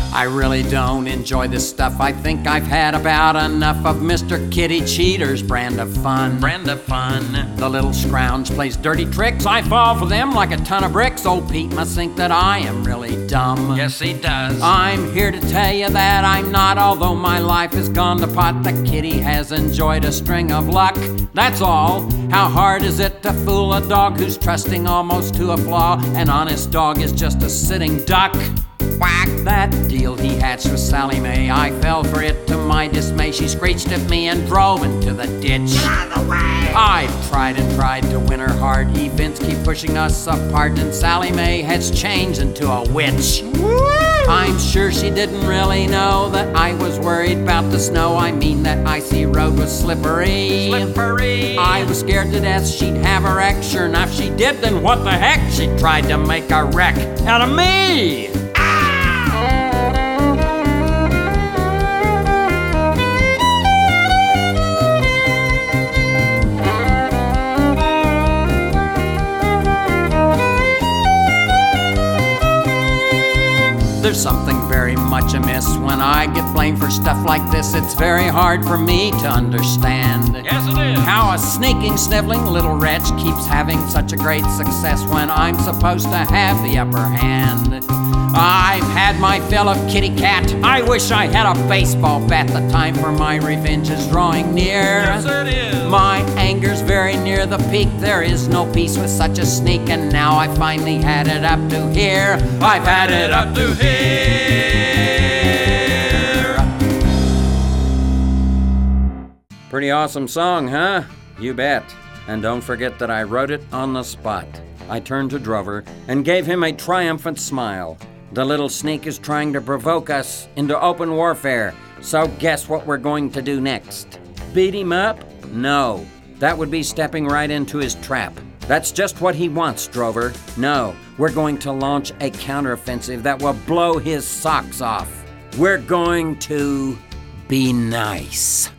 I really don't enjoy this stuff. I think I've had about enough of Mr. Kitty Cheater's brand of fun. The little scrounge plays dirty tricks. I fall for them like a ton of bricks. Old Pete must think that I am really dumb. Yes, he does. I'm here to tell you that I'm not, although my life has gone to pot. The kitty has enjoyed a string of luck. That's all. How hard is it to fool a dog who's trusting almost to a flaw? An honest dog is just a sitting duck. Whack! That deal he hatched with Sally Mae, I fell for it to my dismay. She screeched at me and drove into the ditch. Get out of the way! I've tried and tried to win her heart. Events keep pushing us apart, and Sally Mae has changed into a witch. Woo! I'm sure she didn't really know that I was worried about the snow. I mean, that icy road was slippery. I was scared to death she'd have a wreck. Sure enough, she did, then what the heck? She tried to make a wreck out of me! There's something very much amiss when I get blamed for stuff like this. It's very hard for me to understand. Yes, it is. How a sneaking, sniveling little wretch keeps having such a great success when I'm supposed to have the upper hand. I've had my fill of kitty cat. I wish I had a baseball bat. The time for my revenge is drawing near. Yes, it is. My anger's very near the peak. There is no peace with such a sneak, and now I finally had it up to here. I've had it up to here. Pretty awesome song, huh? You bet. And don't forget that I wrote it on the spot. I turned to Drover and gave him a triumphant smile. The little sneak is trying to provoke us into open warfare, so guess what we're going to do next? Beat him up? No. That would be stepping right into his trap. That's just what he wants, Drover. No, we're going to launch a counteroffensive that will blow his socks off. We're going to be nice.